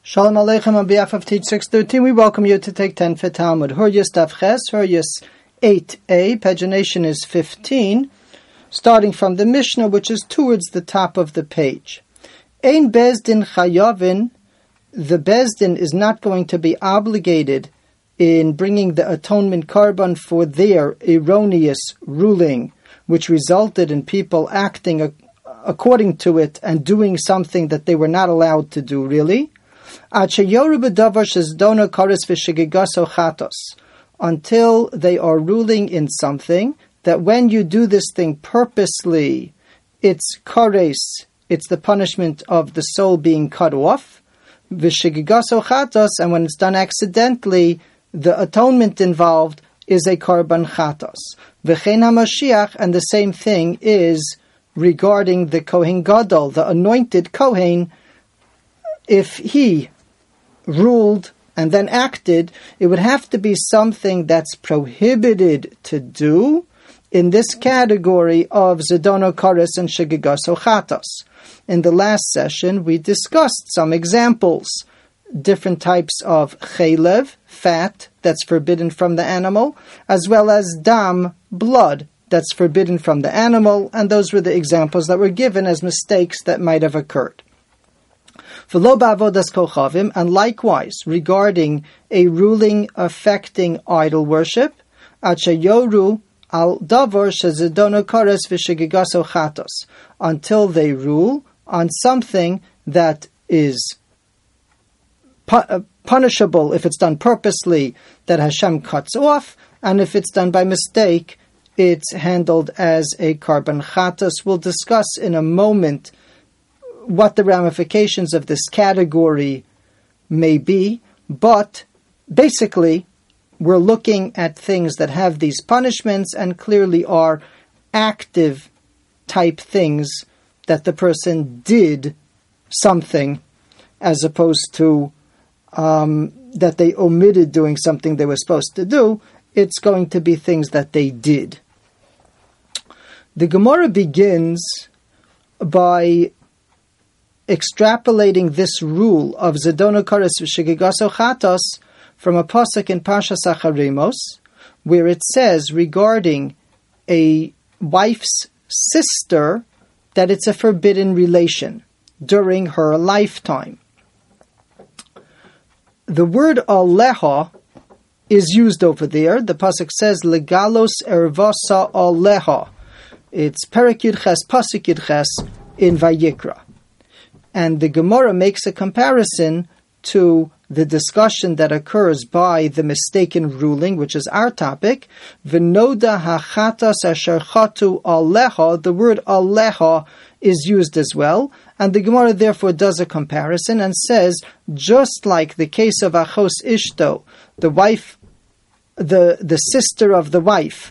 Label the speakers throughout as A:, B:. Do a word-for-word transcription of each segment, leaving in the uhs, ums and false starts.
A: Shalom Aleichem on behalf of Teach six thirteen. We welcome you to take ten for Talmud. Huryus Daf Ches, Huryus eight a, pagination is fifteen, starting from the Mishnah, which is towards the top of the page. Ein Bezdin Chayavin, the Bezdin is not going to be obligated in bringing the atonement korban for their erroneous ruling, which resulted in people acting a, according to it and doing something that they were not allowed to do, really. Until they are ruling in something that when you do this thing purposely, it's kores, it's the punishment of the soul being cut off. And when it's done accidentally, the atonement involved is a korban chatos. And the same thing is regarding the Kohen Gadol, the anointed Kohen. If he ruled and then acted, it would have to be something that's prohibited to do in this category of Zedono Kores and Shegigaso Chatos. In the last session, we discussed some examples, different types of chaylev, fat, that's forbidden from the animal, as well as dam, blood, that's forbidden from the animal, and those were the examples that were given as mistakes that might have occurred. And likewise, regarding a ruling affecting idol worship, until they rule on something that is pu- punishable if it's done purposely, that Hashem cuts off, and if it's done by mistake, it's handled as a korban chatos. We'll discuss in a moment what the ramifications of this category may be, but basically we're looking at things that have these punishments and clearly are active type things that the person did something, as opposed to um, that they omitted doing something they were supposed to do. It's going to be things that they did. The Gemara begins by extrapolating this rule of Zedono Kores V'Shegigaso Chatos from a pasuk in Parshas Acharemos, where it says regarding a wife's sister that it's a forbidden relation during her lifetime. The word aleha is used over there. The pasuk says legalos ervasa aleha. It's Perek Yud Ches, pasuk Yud Ches in Vayikra. And the Gemara makes a comparison to the discussion that occurs by the mistaken ruling, which is our topic. V'noda hachatas asher chatu aleha. The word aleha is used as well. And the Gemara therefore does a comparison and says, just like the case of Achos Ishto, the wife, the, the sister of the wife,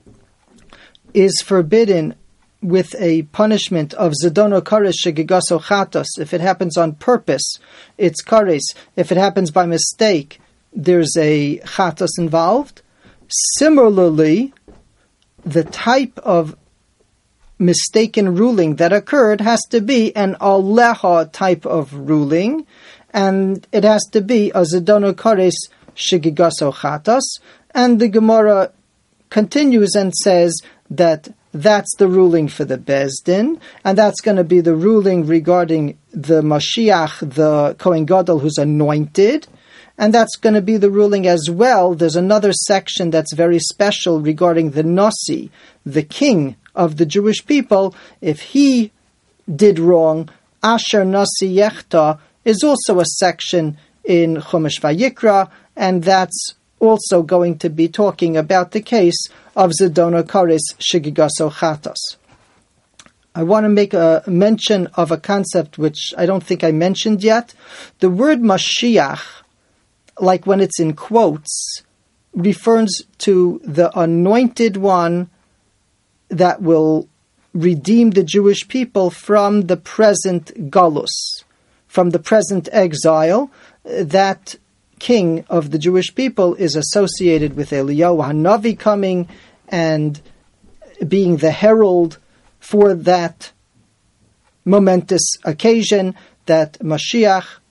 A: is forbidden with a punishment of Zedono Kores Shegigaso Chatos. If it happens on purpose, it's Kores. If it happens by mistake, there's a Chatos involved. Similarly, the type of mistaken ruling that occurred has to be an Aleha type of ruling, and it has to be a Zedono Kores Shegigaso Chatos. And the Gemara continues and says that that's the ruling for the Bezdin, and that's going to be the ruling regarding the Mashiach, the Kohen Gadol who's anointed, and that's going to be the ruling as well. There's another section that's very special regarding the Nasi, the king of the Jewish people. If he did wrong, Asher Nasi Yechta is also a section in Chumash Vayikra, and that's also going to be talking about the case of Zedono Kores Shegigaso Chatos. I want to make a mention of a concept which I don't think I mentioned yet. The word Mashiach, like when it's in quotes, refers to the anointed one that will redeem the Jewish people from the present galus, from the present exile. That king of the Jewish people is associated with Eliyahu Hanavi coming and being the herald for that momentous occasion that Mashiach,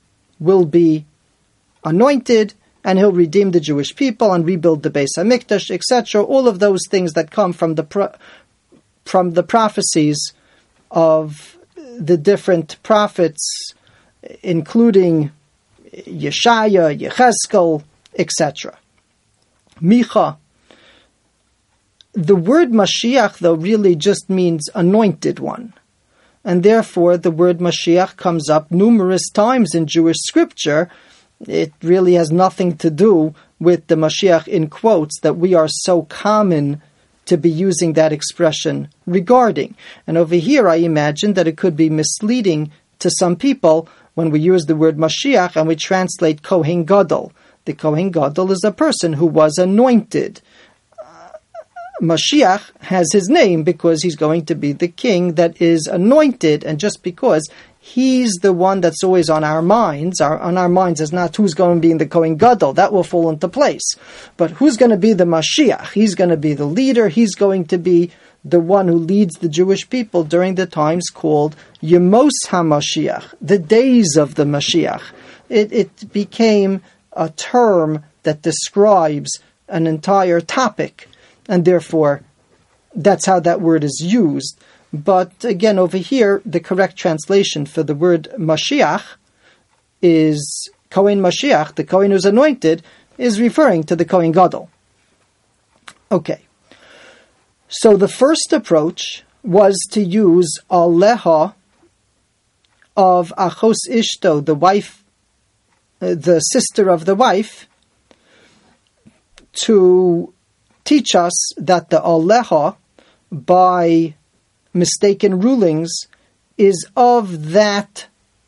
A: will be anointed, and he'll redeem the Jewish people and rebuild the Beis HaMikdash, et cetera. All of those things that come from the pro- from the prophecies of the different prophets, including Yeshaya, Yechezkel, et cetera. Micha. The word Mashiach, though, really just means anointed one. And therefore, the word Mashiach comes up numerous times in Jewish scripture. It really has nothing to do with the Mashiach in quotes that we are so common to be using that expression regarding. And over here, I imagine that it could be misleading to some people when we use the word Mashiach and we translate Kohen Gadol. The Kohen Gadol is a person who was anointed. Uh, Mashiach has his name because he's going to be the king that is anointed, and just because he's the one that's always on our minds, our, on our minds is not who's going to be in the Kohen Gadol, that will fall into place. But who's going to be the Mashiach? He's going to be the leader, he's going to be the one who leads the Jewish people during the times called Yemos HaMashiach, the days of the Mashiach. It, it became a term that describes an entire topic, and therefore that's how that word is used. But again, over here, the correct translation for the word Mashiach is Kohen Mashiach, the Kohen who's anointed, is referring to the Kohen Gadol. Okay. So the first approach was to use Aleha of Achos Ishto, the wife, uh, the sister of the wife, to teach us that the Aleha, by mistaken rulings, is of that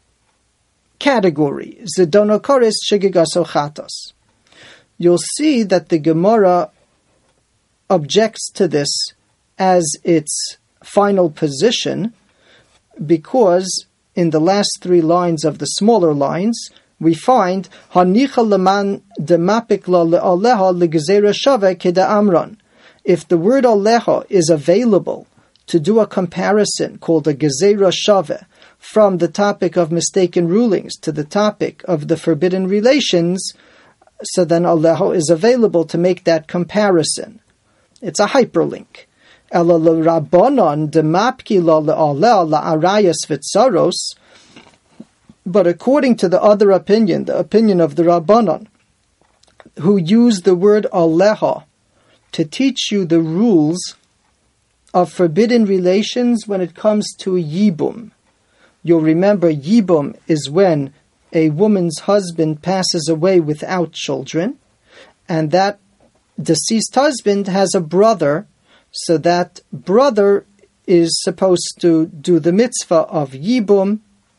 A: category. Zedonokoris shigigaso chatos. You'll see that the Gemara objects to this as its final position, because in the last three lines of the smaller lines we find Hanicha leman demapik la le'aleha legezera shave keda amron. If the word aleha is available to do a comparison called a gezerah shave from the topic of mistaken rulings to the topic of the forbidden relations, so then aleha is available to make that comparison. It's a hyperlink. Ela l'rabbanon demapki la le'aleh la'arayas v'tzaros. But according to the other opinion, the opinion of the Rabbanon, who use the word aleha to teach you the rules of forbidden relations when it comes to yibum. You'll remember yibum is when a woman's husband passes away without children, and that deceased husband has a brother, so that brother is supposed to do the mitzvah of yibum,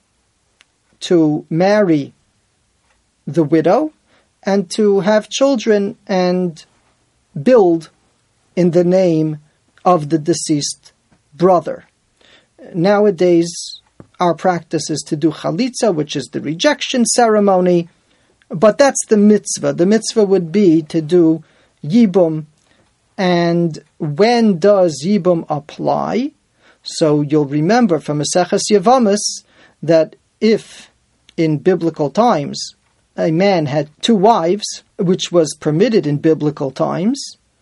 A: to marry the widow, and to have children and build in the name of the deceased brother. Nowadays, our practice is to do chalitza, which is the rejection ceremony, but that's the mitzvah. The mitzvah would be to do yibum. And when does yibum apply? So you'll remember from Maseches Yevamos that if in biblical times a man had two wives, which was permitted in biblical times,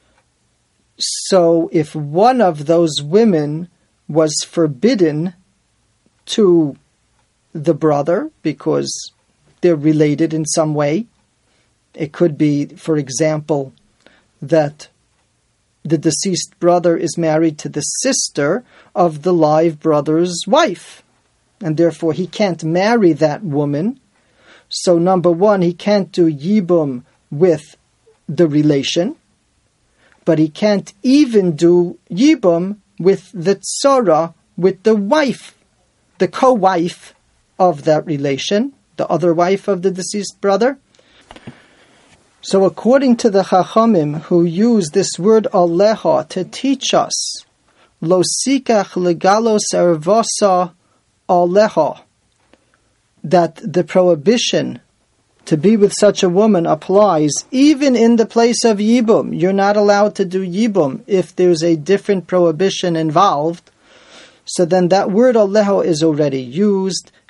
A: so if one of those women was forbidden to the brother because they're related in some way, it could be, for example, that the deceased brother is married to the sister of the live brother's wife, and therefore he can't marry that woman. So number one, he can't do yibum with the relation, but he can't even do yibum with the tzara, with the wife, the co-wife of that relation, the other wife of the deceased brother. So according to the Chachamim, who use this word aleha to teach us, lo sikach legalos ervosa aleha, that the prohibition to be with such a woman applies even in the place of yibum. You're not allowed to do yibum if there's a different prohibition involved. So then that word aleha is already used,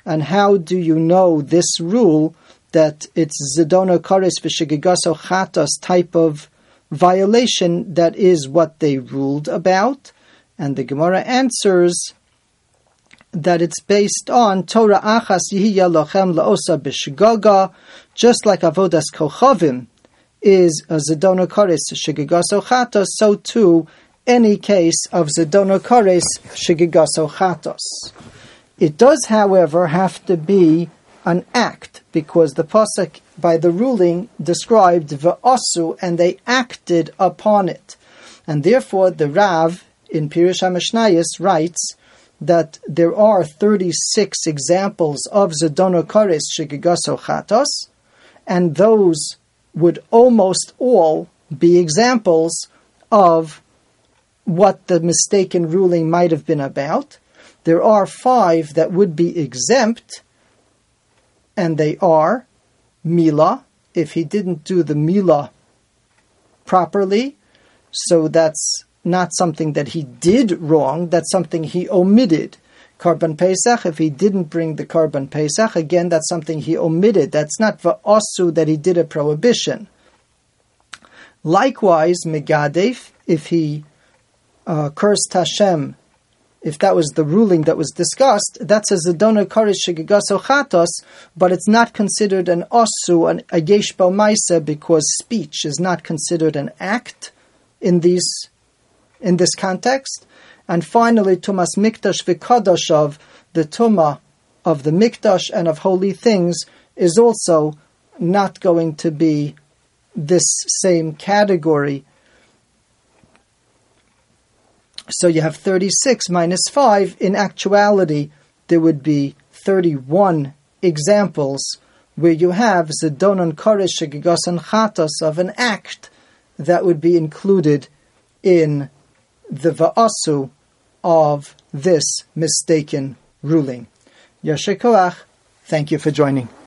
A: And how do you know this rule that it's Zedona Kares v'Shegigaso Chatos type of violation that is what they ruled about? And the Gemara answers that it's based on Torah Achas Yihya Lochem Laosa B'Shgaga, just like Avodas Kochavim is a Zedona Kares Shegigaso Chatos, so too any case of Zedona Kares Shegigaso Chatos. It does, however, have to be an act, because the pasuk by the ruling described v'asu, and they acted upon it. And therefore the Rav in Pirush HaMishnayos writes that there are thirty-six examples of Zedona Kares Shegigaso Chatos, and those would almost all be examples of what the mistaken ruling might have been about. There are five that would be exempt, and they are Mila, if he didn't do the Mila properly, so that's not something that he did wrong, that's something he omitted. Karban Pesach, if he didn't bring the Karban Pesach, again, that's something he omitted. That's not va'asu, that he did a prohibition. Likewise, Megadef, if he uh, cursed Hashem, if that was the ruling that was discussed, that's a Zedona Kares Shegigaso Chatos, but it's not considered an osu, an a yesh bo maisa, because speech is not considered an act in these in this context. And finally, Tumas Mikdash v'Kadosh, of the Tumah of the Mikdash and of holy things, is also not going to be this same category. So you have thirty-six minus five. In actuality, there would be thirty-one examples where you have Zedonon Kares Shegigasan Chatos, of an act that would be included in the va'asu of this mistaken ruling. Yasher Koach, thank you for joining.